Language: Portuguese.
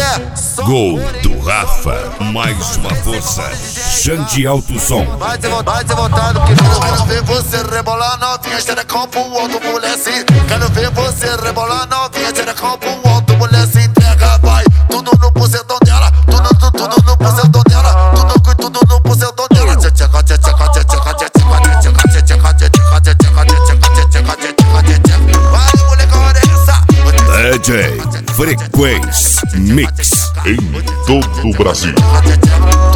Gol do Rafa, mais uma força. Xande Alto Som. Vai ser votado que quero ver você rebolar novinha, xerecão pro alto, mulher se. Quero ver você rebolar novinha, xerecão pro alto, mulher se entrega, vai. Tudo no porcentão dela, tudo no porcentão dela, tudo no porcentão dela. Vai, molecão, olha essa. DJ Frequência Mix em todo o Brasil.